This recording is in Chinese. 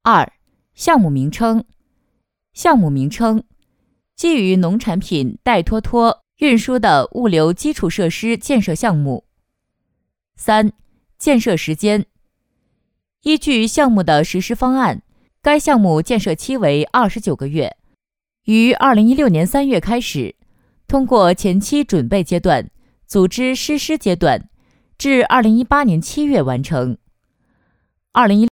2. 项目名称。项目名称，基于农产品代托运输的物流基础设施建设项目。3. 建设时间。依据项目的实施方案，该项目建设期为29个月，于2016年3月开始，通过前期准备阶段、组织实施阶段，至2018年7月完成。